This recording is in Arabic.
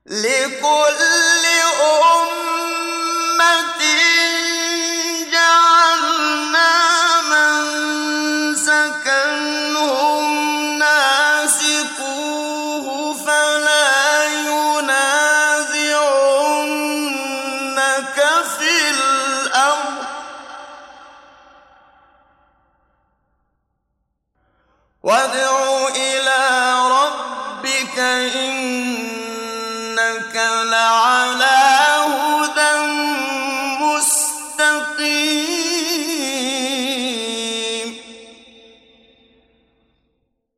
لكل أمة جعلنا منسكا هم ناسكوه فلا ينازعنك في الأمر وادع إلى ربك إنك لعلى